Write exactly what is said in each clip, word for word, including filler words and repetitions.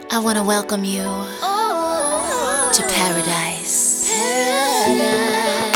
I wanna welcome you to paradise. Paradise.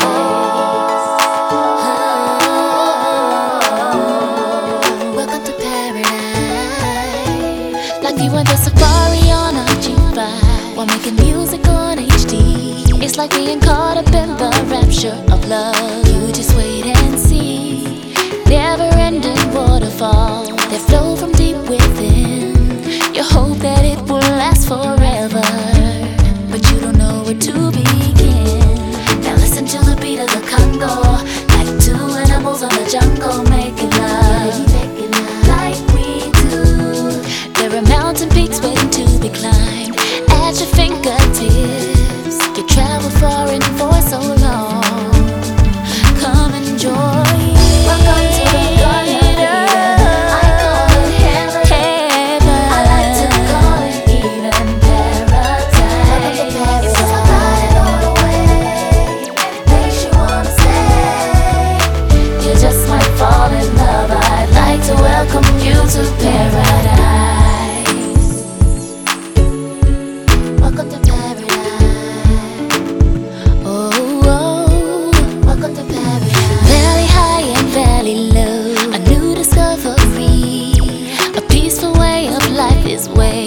Welcome to paradise. Like you went to safari on a G five while making music on H D. It's like being caught up in the rapture of love. You just wait and see. Never-ending waterfall that flow from deep within. You hope that it will last forever, but you don't know where to begin. Now listen to the beat of the Congo, like two animals on the jungle making love, like we do. There are mountain peaks waiting to be climbed at your fingertips. You travel far and for so long. Come enjoy. Welcome to the garden. Welcome you to paradise. Welcome to paradise. Oh, oh, welcome to paradise. Valley high and valley low, a new discovery. A peaceful way of life is way